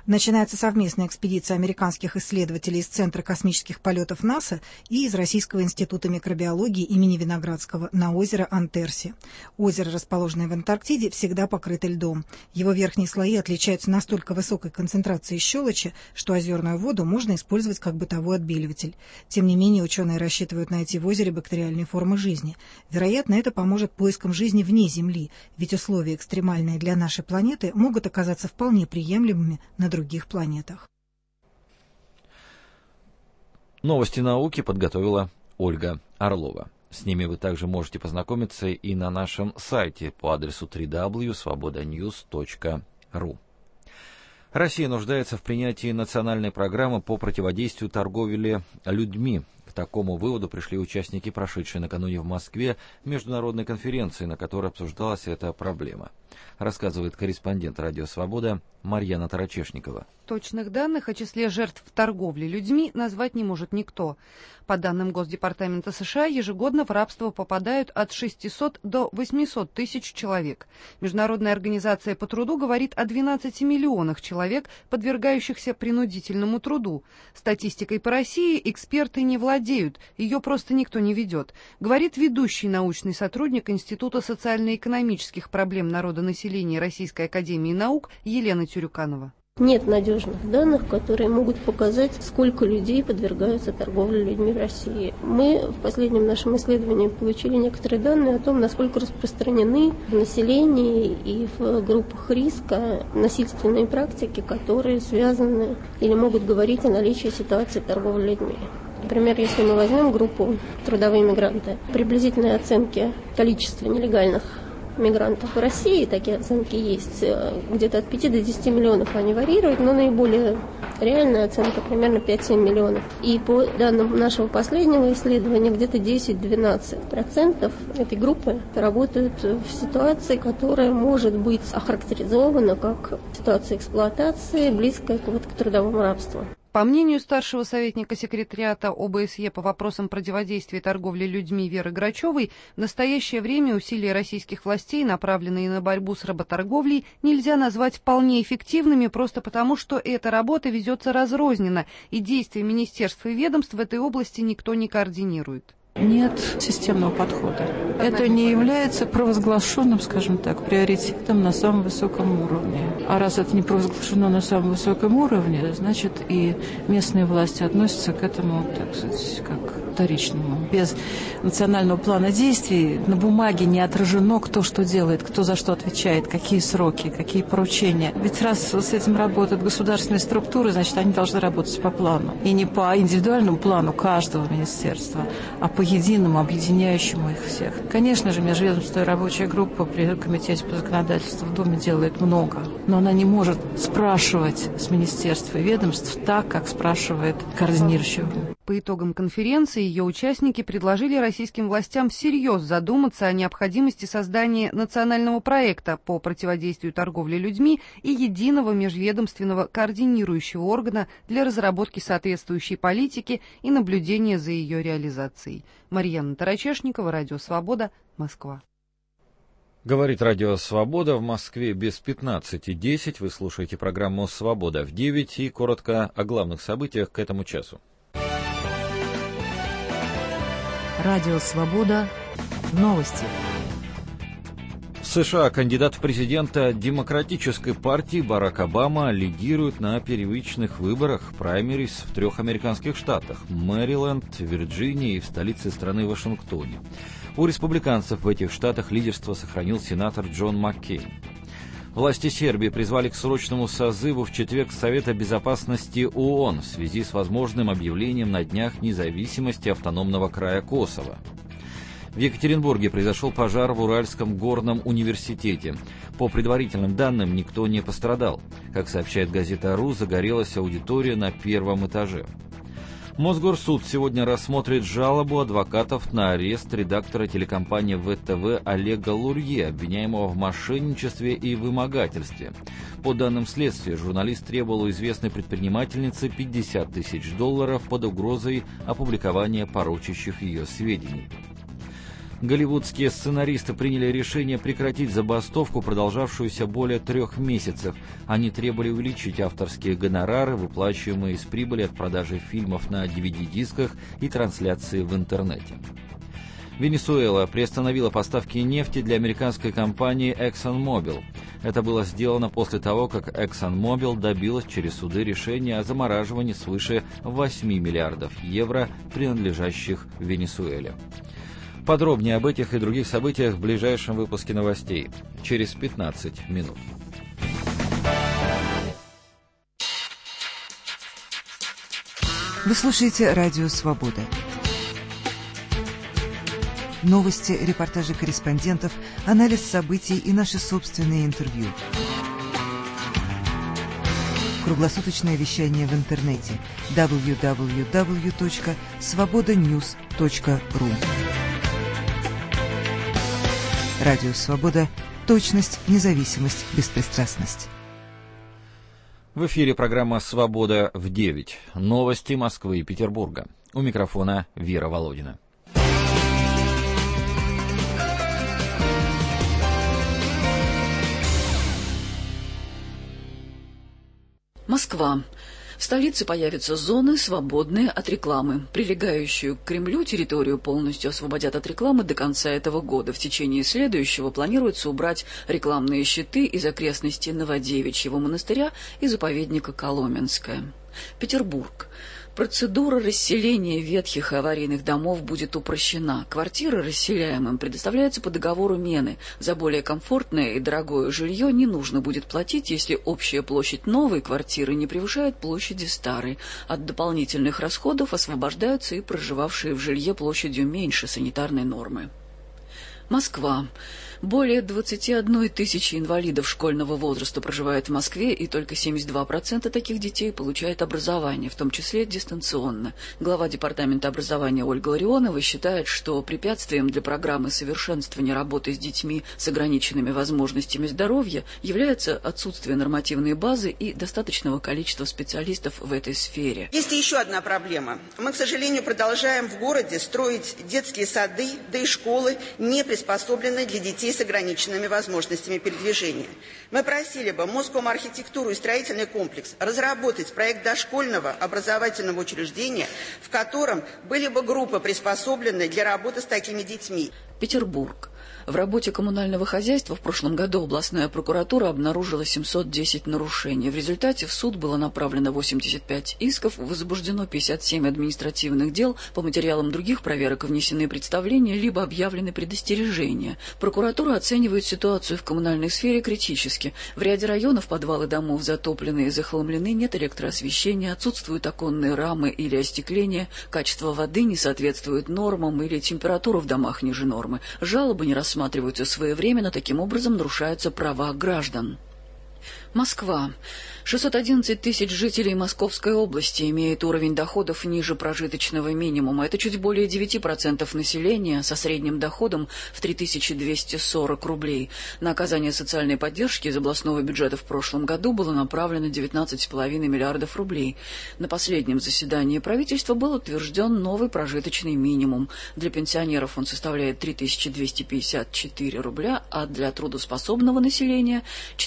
Начинается совместная экспедиция американских исследователей из Центра космических полетов НАСА и из Российского института микробиологии имени Виноградского на озеро Антерси. Озеро, расположенное в Антарктиде, всегда покрыто льдом. Его верхние слои отличаются настолько высокой концентрацией щелочи, что озерную воду можно использовать как бытовой отбеливатель. Тем не менее, ученые рассчитывают найти в озере бактериальные формы жизни. Вероятно, это поможет поискам жизни вне Земли, ведь условия, экстремальные для нашей планеты, могут оказаться вполне приемлемыми на других планетах. Новости науки подготовила Ольга Орлова. С ними вы также можете познакомиться и на нашем сайте по адресу www.svobodanews.ru. Россия нуждается в принятии национальной программы по противодействию торговле людьми. К такому выводу пришли участники прошедшей накануне в Москве международной конференции, на которой обсуждалась эта проблема. Рассказывает корреспондент «Радио Свобода» Марьяна Тарачешникова. Точных данных о числе жертв торговли людьми назвать не может никто. По данным Госдепартамента США, ежегодно в рабство попадают от 600 до 800 тысяч человек. Международная организация по труду говорит о 12 миллионах человек, подвергающихся принудительному труду. Статистикой по России эксперты не владеют, ее просто никто не ведет, говорит ведущий научный сотрудник Института социально-экономических проблем народонаселения Российской академии наук Елена Тюрюканова. Нет надежных данных, которые могут показать, сколько людей подвергаются торговле людьми в России. Мы в последнем нашем исследовании получили некоторые данные о том, насколько распространены в населении и в группах риска насильственные практики, которые связаны или могут говорить о наличии ситуации торговли людьми. Например, если мы возьмем группу трудовые мигранты, приблизительные оценки количества нелегальных мигрантов в России, такие оценки есть, где-то от 5 до 10 миллионов они варьируют, но наиболее реальная оценка примерно 5-7 миллионов. И по данным нашего последнего исследования, где-то 10-12% этой группы работают в ситуации, которая может быть охарактеризована как ситуация эксплуатации, близкая к трудовому рабству. По мнению старшего советника секретариата ОБСЕ по вопросам противодействия торговли людьми Веры Грачевой, в настоящее время усилия российских властей, направленные на борьбу с работорговлей, нельзя назвать вполне эффективными просто потому, что эта работа ведется разрозненно, и действия министерств и ведомств в этой области никто не координирует. Нет системного подхода. Это не является провозглашенным, скажем так, приоритетом на самом высоком уровне. А раз это не провозглашено на самом высоком уровне, значит и местные власти относятся к этому, так сказать, как вторичному. Без национального плана действий на бумаге не отражено, кто что делает, кто за что отвечает, какие сроки, какие поручения. Ведь раз с этим работают государственные структуры, значит, они должны работать по плану. И не по индивидуальному плану каждого министерства, а по единому, объединяющему их всех. Конечно же, межведомственная рабочая группа при Комитете по законодательству в Думе делает много, но она не может спрашивать с министерств и ведомств так, как спрашивает координирующая группа. По итогам конференции ее участники предложили российским властям всерьез задуматься о необходимости создания национального проекта по противодействию торговле людьми и единого межведомственного координирующего органа для разработки соответствующей политики и наблюдения за ее реализацией. Марьяна Тарачешникова, Радио Свобода, Москва. Говорит Радио Свобода, в Москве без 15:10. Вы слушаете программу «Свобода в 9» и коротко о главных событиях к этому часу. Радио Свобода. Новости. В США кандидат в президента Демократической партии Барак Обама лидирует на первичных выборах праймерис в 3 американских штатах – Мэриленд, Вирджиния и в столице страны Вашингтоне. У республиканцев в этих штатах лидерство сохранил сенатор Джон Маккейн. Власти Сербии призвали к срочному созыву в четверг Совета Безопасности ООН в связи с возможным объявлением на днях независимости автономного края Косово. В Екатеринбурге произошел пожар в Уральском горном университете. По предварительным данным, никто не пострадал. Как сообщает газета «Ру», загорелась аудитория на 1-м этаже. Мосгорсуд сегодня рассмотрит жалобу адвокатов на арест редактора телекомпании ВТВ Олега Лурье, обвиняемого в мошенничестве и вымогательстве. По данным следствия, журналист требовал у известной предпринимательницы $50 тысяч под угрозой опубликования порочащих ее сведений. Голливудские сценаристы приняли решение прекратить забастовку, продолжавшуюся более 3 месяцев. Они требовали увеличить авторские гонорары, выплачиваемые из прибыли от продажи фильмов на DVD-дисках и трансляции в интернете. Венесуэла приостановила поставки нефти для американской компании ExxonMobil. Это было сделано после того, как ExxonMobil добилась через суды решения о замораживании свыше 8 миллиардов евро, принадлежащих Венесуэле. Подробнее об этих и других событиях в ближайшем выпуске новостей через 15 минут. Вы слушаете «Радио Свобода». Новости, репортажи корреспондентов, анализ событий и наши собственные интервью. Круглосуточное вещание в интернете www.svobodanews.ru. Радио Свобода. Точность, независимость, беспристрастность. В эфире программа «Свобода в 9». Новости Москвы и Петербурга. У микрофона Вера Володина. Москва. В столице появятся зоны, свободные от рекламы. Прилегающую к Кремлю территорию полностью освободят от рекламы до конца этого года. В течение следующего планируется убрать рекламные щиты из окрестностей Новодевичьего монастыря и заповедника Коломенское. Петербург. Процедура расселения ветхих и аварийных домов будет упрощена. Квартиры расселяемым предоставляются по договору мены. За более комфортное и дорогое жилье не нужно будет платить, если общая площадь новой квартиры не превышает площади старой. От дополнительных расходов освобождаются и проживавшие в жилье площадью меньше санитарной нормы. Москва. Более 21 тысячи инвалидов школьного возраста проживает в Москве, и только 72% таких детей получают образование, в том числе дистанционно. Глава департамента образования Ольга Ларионова считает, что препятствием для программы совершенствования работы с детьми с ограниченными возможностями здоровья является отсутствие нормативной базы и достаточного количества специалистов в этой сфере. Есть еще одна проблема. Мы, к сожалению, продолжаем в городе строить детские сады, да и школы, не приспособленные для детей с ограниченными возможностями передвижения. Мы просили бы Москомархитектуру и строительный комплекс разработать проект дошкольного образовательного учреждения, в котором были бы группы, приспособленные для работы с такими детьми. Петербург. В работе коммунального хозяйства в прошлом году областная прокуратура обнаружила 710 нарушений. В результате в суд было направлено 85 исков, возбуждено 57 административных дел, по материалам других проверок внесены представления, либо объявлены предостережения. Прокуратура оценивает ситуацию в коммунальной сфере критически. В ряде районов подвалы домов затоплены и захламлены, нет электроосвещения, отсутствуют оконные рамы или остекления, качество воды не соответствует нормам или температура в домах ниже нормы. Жалобы не рассматриваются своевременно, таким образом нарушаются права граждан. Москва. 611 тысяч жителей Московской области имеют уровень доходов ниже прожиточного минимума. Это чуть более 9% населения со средним доходом в 3240 рублей. На оказание социальной поддержки из областного бюджета в прошлом году было направлено 19,5 миллиардов рублей. На последнем заседании правительства был утвержден новый прожиточный минимум. Для пенсионеров он составляет 3254 рубля, а для трудоспособного населения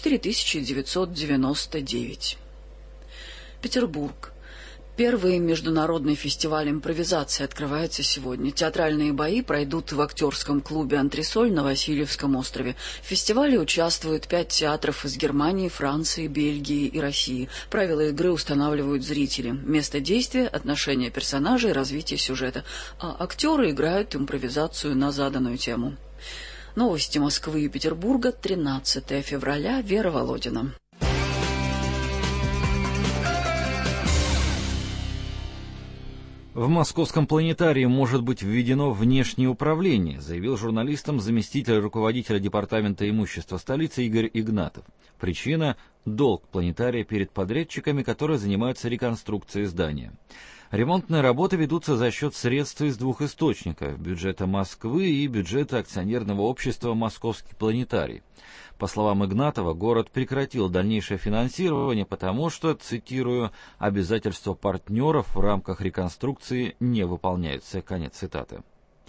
4999. Петербург. Первый международный фестиваль импровизации открывается сегодня. Театральные бои пройдут в актерском клубе «Антресоль» на Васильевском острове. В фестивале участвуют 5 театров из Германии, Франции, Бельгии и России. Правила игры устанавливают зрители. Место действия, отношения персонажей, развитие сюжета. А актеры играют импровизацию на заданную тему. Новости Москвы и Петербурга, 13 февраля, Вера Володина. В Московском планетарии может быть введено внешнее управление, заявил журналистам заместитель руководителя Департамента имущества столицы Игорь Игнатов. Причина – долг планетария перед подрядчиками, которые занимаются реконструкцией здания. Ремонтные работы ведутся за счет средств из 2 источников – бюджета Москвы и бюджета акционерного общества «Московский планетарий». По словам Игнатова, город прекратил дальнейшее финансирование, потому что, цитирую, «обязательства партнеров в рамках реконструкции не выполняются». Конец цитаты.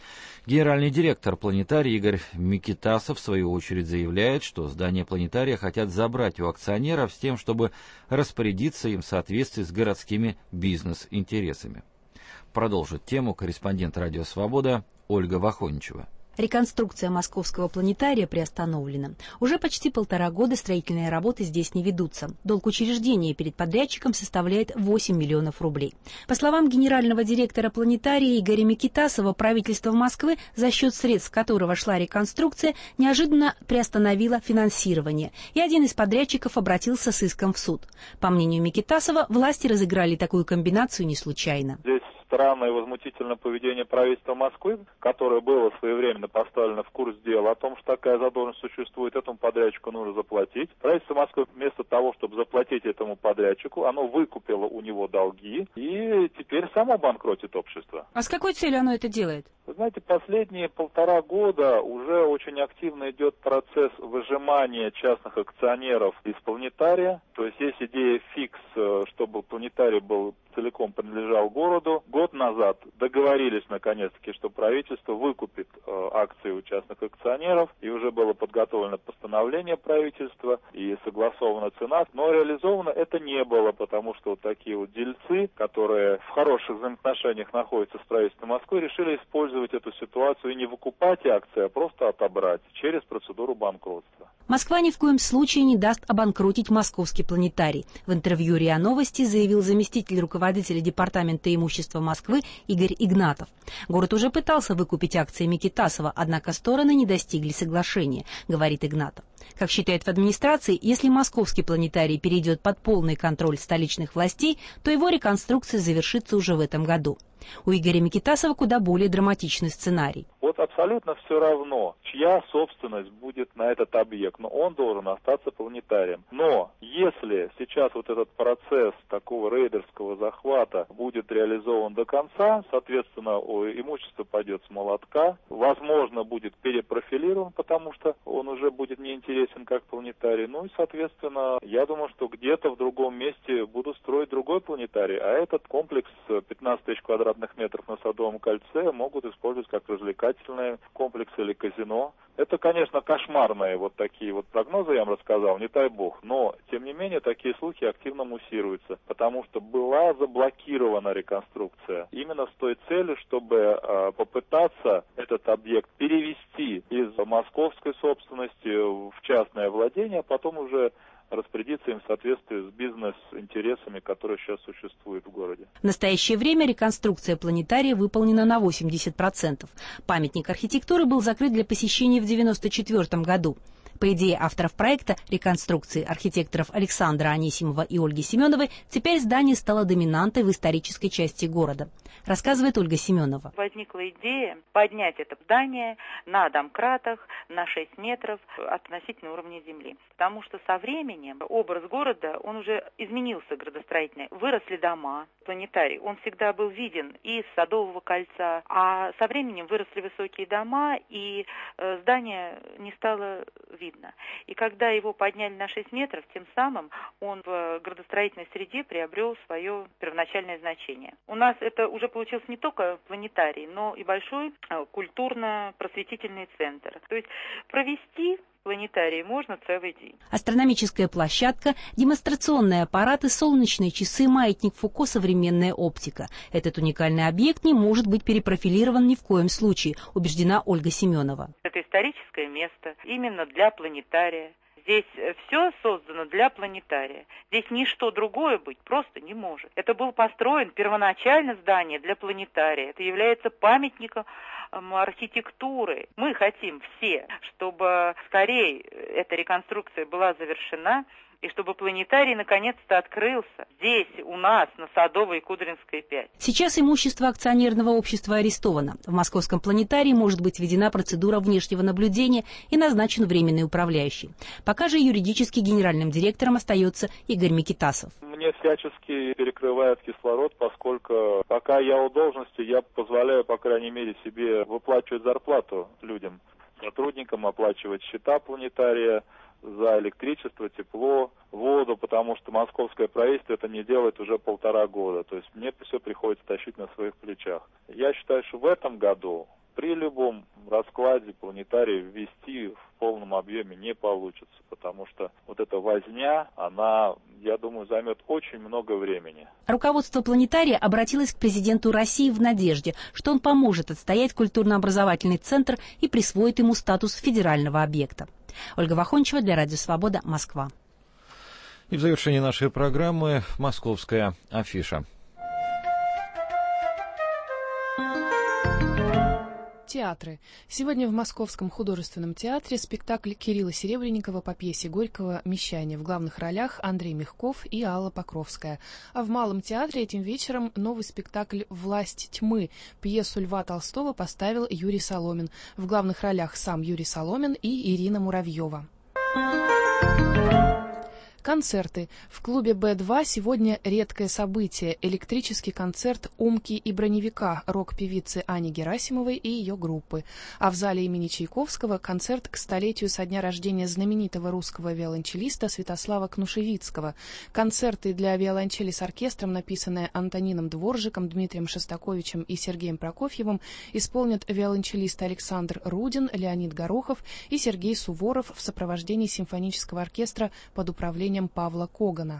Генеральный директор планетария Игорь Микитасов в свою очередь заявляет, что здание планетария хотят забрать у акционеров с тем, чтобы распорядиться им в соответствии с городскими бизнес-интересами. Продолжит тему корреспондент «Радио Свобода» Ольга Вахоничева. Реконструкция московского планетария приостановлена. Уже почти 1,5 года строительные работы здесь не ведутся. Долг учреждения перед подрядчиком составляет 8 миллионов рублей. По словам генерального директора планетария Игоря Микитасова, правительство Москвы, за счет средств которого шла реконструкция, неожиданно приостановило финансирование. И один из подрядчиков обратился с иском в суд. По мнению Микитасова, власти разыграли такую комбинацию не случайно. Странное и возмутительное поведение правительства Москвы, которое было своевременно поставлено в курс дела о том, что такая задолженность существует, этому подрядчику нужно заплатить. Правительство Москвы вместо того, чтобы заплатить этому подрядчику, оно выкупило у него долги и теперь само банкротит общество. А с какой целью оно это делает? Вы знаете, последние 1,5 года уже очень активно идет процесс выжимания частных акционеров из планетария. То есть есть идея фикс, чтобы планетарий был целиком принадлежал городу. Год назад договорились наконец-таки, что правительство выкупит акции у частных акционеров, и уже было подготовлено постановление правительства и согласована цена, но реализовано это не было, потому что вот такие вот дельцы, которые в хороших взаимоотношениях находятся с правительством Москвы, решили использовать эту ситуацию и не выкупать акции, а просто отобрать через процедуру банкротства. Москва ни в коем случае не даст обанкротить московский планетарий. В интервью РИА Новости заявил заместитель руководителя Департамента имущества Москвы Игорь Игнатов. Город уже пытался выкупить акции Микитасова, однако стороны не достигли соглашения, говорит Игнатов. Как считают в администрации, если московский планетарий перейдет под полный контроль столичных властей, то его реконструкция завершится уже в этом году. У Игоря Микитасова куда более драматичный сценарий. Вот абсолютно все равно, чья собственность будет на этот объект, но он должен остаться планетарием. Но если сейчас вот этот процесс такого рейдерского захвата будет реализован до конца, соответственно, имущество пойдет с молотка, возможно, будет перепрофилирован, потому что он уже будет неинтересен как планетарий. Ну и, соответственно, я думаю, что где-то в другом месте будут строить другой планетарий, а этот комплекс 15 тысяч квадратных метров на Садовом кольце могут использовать как развлекательный комплекс или казино. Это, конечно, кошмарные вот такие вот прогнозы, я вам рассказал, не дай бог. Но, тем не менее, такие слухи активно муссируются, потому что была заблокирована реконструкция именно с той целью, чтобы попытаться этот объект перевести из московской собственности в частное владение, а потом уже распорядиться им в соответствии с бизнес-интересами, которые сейчас существуют в городе. В настоящее время реконструкция планетария выполнена на 80%. Памятник архитектуры был закрыт для посещения в 1994 году. По идее авторов проекта реконструкции, архитекторов Александра Анисимова и Ольги Семеновой, теперь здание стало доминантой в исторической части города. Рассказывает Ольга Семенова. Возникла идея поднять это здание на домкратах на 6 метров относительно уровня земли. Потому что со временем образ города, он уже изменился градостроительный. Выросли дома, планетарий, он всегда был виден из Садового кольца, а со временем выросли высокие дома, и здание не стало видно. И когда его подняли на 6 метров, тем самым он в градостроительной среде приобрел свое первоначальное значение. У нас это уже получился не только планетарий, но и большой культурно-просветительный центр. То есть провести планетарий можно целый день. Астрономическая площадка, демонстрационные аппараты, солнечные часы, маятник Фуко, современная оптика. Этот уникальный объект не может быть перепрофилирован ни в коем случае, убеждена Ольга Семенова. Это историческое место именно для планетария. Здесь все создано для планетария. Здесь ничто другое быть просто не может. Это был построен первоначально здание для планетария. Это является памятником архитектуры. Мы хотим все, чтобы скорее эта реконструкция была завершена, и чтобы планетарий наконец-то открылся здесь, у нас, на Садовой и Кудринской 5. Сейчас имущество акционерного общества арестовано. В московском планетарии может быть введена процедура внешнего наблюдения и назначен временный управляющий. Пока же юридически генеральным директором остается Игорь Микитасов. Мне всячески перекрывает кислород, поскольку пока я у должности, я позволяю, по крайней мере, себе выплачивать зарплату людям, сотрудникам, оплачивать счета планетария за электричество, тепло, воду, потому что московское правительство это не делает уже 1,5 года. То есть мне все приходится тащить на своих плечах. Я считаю, что в этом году при любом раскладе планетарий ввести в полном объеме не получится, потому что вот эта возня, она, я думаю, займет очень много времени. Руководство планетария обратилось к президенту России в надежде, что он поможет отстоять культурно-образовательный центр и присвоит ему статус федерального объекта. Ольга Вахончева для Радио Свобода, Москва. И в завершении нашей программы московская афиша. Театры. Сегодня в Московском художественном театре спектакль Кирилла Серебренникова по пьесе Горького «Мещане». В главных ролях Андрей Мягков и Алла Покровская. А в Малом театре этим вечером новый спектакль «Власть тьмы». Пьесу Льва Толстого поставил Юрий Соломин. В главных ролях сам Юрий Соломин и Ирина Муравьева. Концерты. В клубе Б2 сегодня редкое событие. Электрический концерт «Умки и броневика» рок-певицы Ани Герасимовой и ее группы. А в зале имени Чайковского концерт к столетию со дня рождения знаменитого русского виолончелиста Святослава Кнушевицкого. Концерты для виолончели с оркестром, написанные Антонином Дворжиком, Дмитрием Шостаковичем и Сергеем Прокофьевым, исполнят виолончелисты Александр Рудин, Леонид Горохов и Сергей Суворов в сопровождении симфонического оркестра под управлением Павла Когана.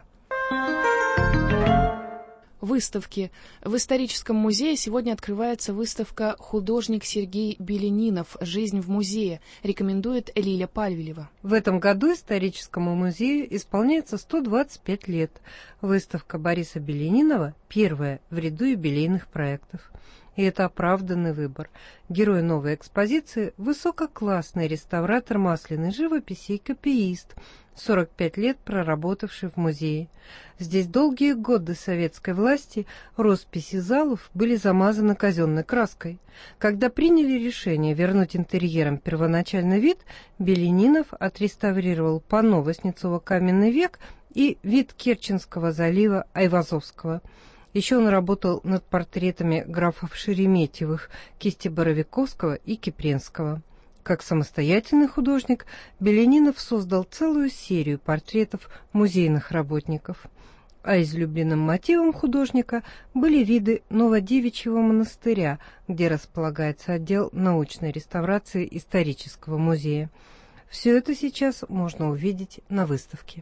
Выставки. В историческом музее сегодня открывается выставка «Художник Сергей Беленинов. Жизнь в музее». Рекомендует Лиля Пальвелева. В этом году историческому музею исполняется 125 лет. Выставка Бориса Беленинова первая в ряду юбилейных проектов. И это оправданный выбор. Герой новой экспозиции – высококлассный реставратор масляной живописи и копиист, 45 лет проработавший в музее. Здесь долгие годы советской власти росписи залов были замазаны казенной краской. Когда приняли решение вернуть интерьерам первоначальный вид, Беленинов отреставрировал панно Васнецова-Каменный век и вид Керченского залива Айвазовского. Еще он работал над портретами графов Шереметьевых, кисти Боровиковского и Кипренского. Как самостоятельный художник, Беленинов создал целую серию портретов музейных работников. А излюбленным мотивом художника были виды Новодевичьего монастыря, где располагается отдел научной реставрации исторического музея. Все это сейчас можно увидеть на выставке.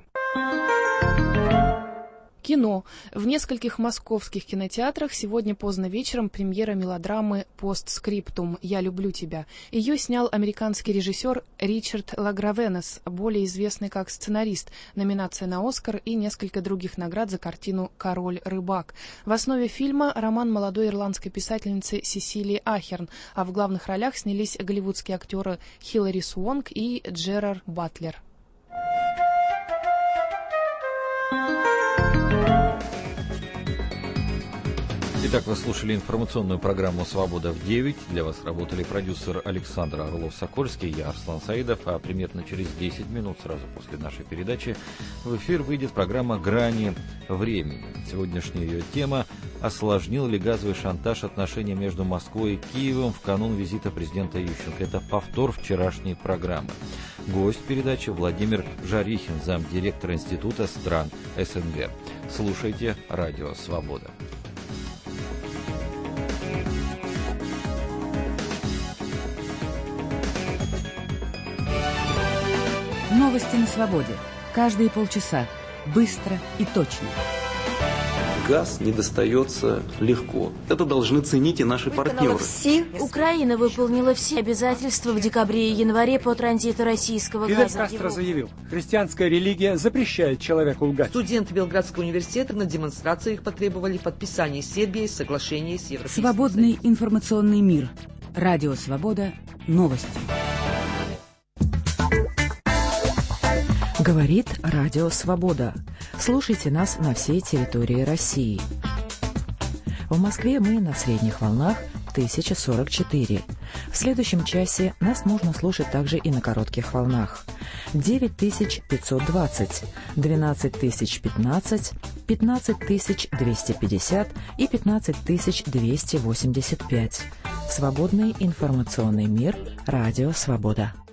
Кино. В нескольких московских кинотеатрах сегодня поздно вечером премьера мелодрамы «Постскриптум. Я люблю тебя». Ее снял американский режиссер Ричард Лагравенес, более известный как сценарист, номинация на «Оскар» и несколько других наград за картину «Король-рыбак». В основе фильма роман молодой ирландской писательницы Сесилии Ахерн, а в главных ролях снялись голливудские актеры Хилари Суонг и Джерард Батлер. Итак, вы слушали информационную программу «Свобода в 9». Для вас работали продюсер Александр Орлов-Сокольский, я Арслан Саидов, а примерно через 10 минут, сразу после нашей передачи, в эфир выйдет программа «Грани времени». Сегодняшняя ее тема – осложнил ли газовый шантаж отношения между Москвой и Киевом в канун визита президента Ющенко. Это повтор вчерашней программы. Гость передачи Владимир Жарихин, замдиректора Института стран СНГ. Слушайте «Радио Свобода». Новости на свободе. Каждые полчаса. Быстро и точно. Газ не достается легко. Это должны ценить и наши партнеры. Украина выполнила все обязательства в декабре и январе по транзиту российского газа. Фидель Кастро заявил, христианская религия запрещает человеку лгать. Студенты Белградского университета на демонстрациях потребовали подписания Сербией соглашения с Европейским Союзом. Свободный информационный мир. Радио Свобода. Новости. Говорит Радио Свобода. Слушайте нас на всей территории России. В Москве мы на средних волнах 1044. В следующем часе нас можно слушать также и на коротких волнах. 9520, 12015, 15250 и 15285. Свободный информационный мир. Радио Свобода.